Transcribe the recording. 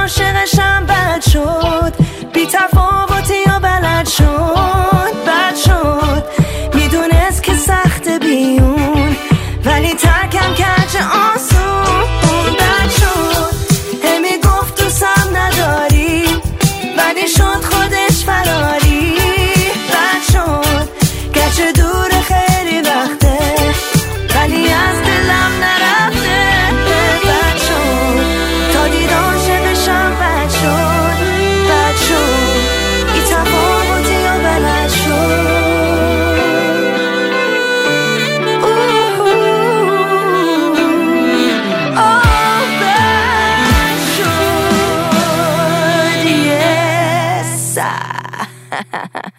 عاشقشم بد شد، بی تفاوتی و بلد شد، بد شد. میدونست که سخت بیون ولی ترکم کرد چه آسون. بد شد همی گفت دوستم نداری ولی شد خودش فراری. بد شد گرچه دور خیلی وقته ولی از دلم نرفته. بد شد تا دید عاشقشم بد شد، بد شد. بی تفاوتی و بلد شد. بد شد. Yes.